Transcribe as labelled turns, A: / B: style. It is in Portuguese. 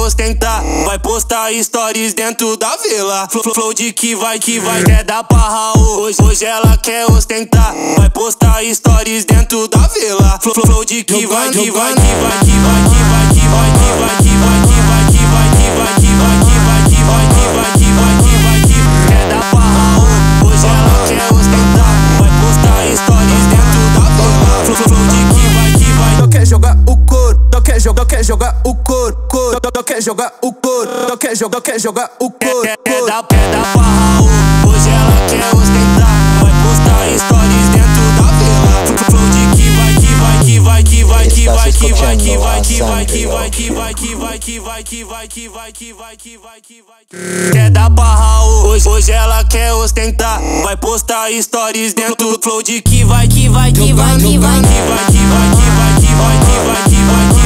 A: ostentar, vai postar stories dentro da vila. Flow de que vai, quer dar pra Raul. Hoje ela quer ostentar, vai postar stories dentro da vila. Flow de que vai, quer dar pra Raul. Hoje ela quer ostentar, vai postar stories dentro da vila. Flow de que vai,
B: não quer jogar o couro, não quer jogar o couro, não quer jogar o couro, não quer jogar o couro.
A: Quer dar pra Raul. Hoje ela quer ostentar, vai postar stories dentro da vila. Flow de que vai, quer dar pra Raul. Hoje ela quer ostentar, vai postar stories dentro do flow de que vai,